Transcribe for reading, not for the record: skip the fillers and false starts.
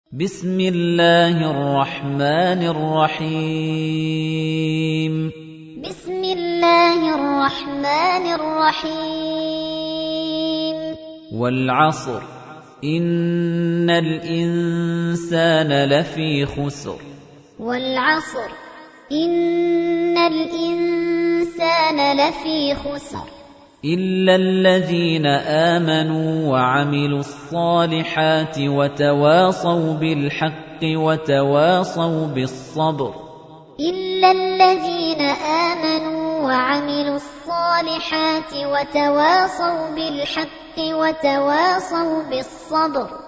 بسم الله الرحمن الرحيم بسم الله الرحمن الرحيم والعصر إن الإنسان لفي خسر والعصر إن الإنسان لفي خسر إلا الذين آمنوا وعملوا الصالحات وتواصوا بالحق وتواصوا بالصبر إلا الذين آمنوا وعملوا الصالحات وتواصوا بالحق وتواصوا بالصبر